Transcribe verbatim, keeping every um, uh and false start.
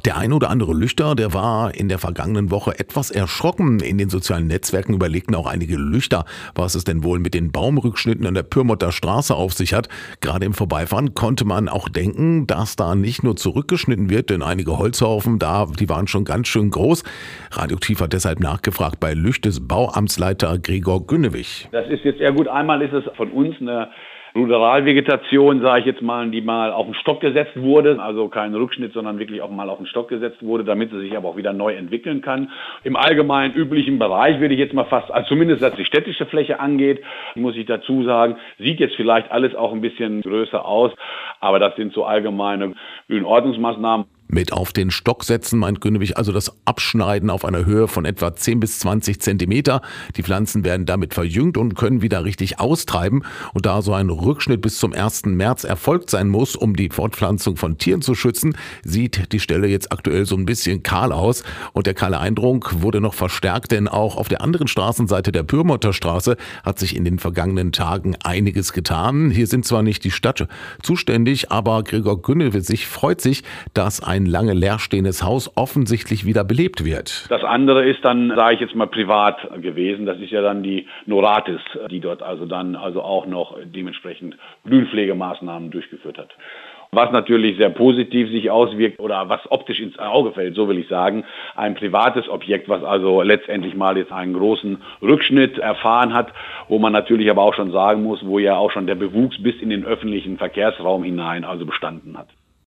Der ein oder andere Lüchter, der war in der vergangenen Woche etwas erschrocken. In den sozialen Netzwerken überlegten auch einige Lüchter, was es denn wohl mit den Baumrückschnitten an der Pyrmotter Straße auf sich hat. Gerade im Vorbeifahren konnte man auch denken, dass da nicht nur zurückgeschnitten wird, denn einige Holzhaufen da, die waren schon ganz schön groß. Radioaktiv hat deshalb nachgefragt bei Lüchtes Bauamtsleiter Gregor Günnewig. Das ist jetzt, ja gut, einmal ist es von uns eine Ruderalvegetation, sage ich jetzt mal, die mal auf den Stock gesetzt wurde, also kein Rückschnitt, sondern wirklich auch mal auf den Stock gesetzt wurde, damit sie sich aber auch wieder neu entwickeln kann. Im allgemeinen üblichen Bereich würde ich jetzt mal fast, also zumindest was die städtische Fläche angeht, muss ich dazu sagen, sieht jetzt vielleicht alles auch ein bisschen größer aus, aber das sind so allgemeine Grünordnungsmaßnahmen. Mit auf den Stock setzen meint Günnewig also das Abschneiden auf einer Höhe von etwa zehn bis zwanzig Zentimeter. Die Pflanzen werden damit verjüngt und können wieder richtig austreiben. Und da so ein Rückschnitt bis zum ersten März erfolgt sein muss, um die Fortpflanzung von Tieren zu schützen, sieht die Stelle jetzt aktuell so ein bisschen kahl aus. Und der kahle Eindruck wurde noch verstärkt, denn auch auf der anderen Straßenseite der Pyrmotter Straße hat sich in den vergangenen Tagen einiges getan. Hier sind zwar nicht die Stadt zuständig, aber Gregor Günnewig freut sich, dass ein lange leerstehendes Haus offensichtlich wieder belebt wird. Das andere ist dann, sage ich jetzt mal, privat gewesen. Das ist ja dann die Noratis, die dort also dann also auch noch dementsprechend Grünpflegemaßnahmen durchgeführt hat. Was natürlich sehr positiv sich auswirkt oder was optisch ins Auge fällt, so will ich sagen, ein privates Objekt, was also letztendlich mal jetzt einen großen Rückschnitt erfahren hat, wo man natürlich aber auch schon sagen muss, wo ja auch schon der Bewuchs bis in den öffentlichen Verkehrsraum hinein also bestanden hat.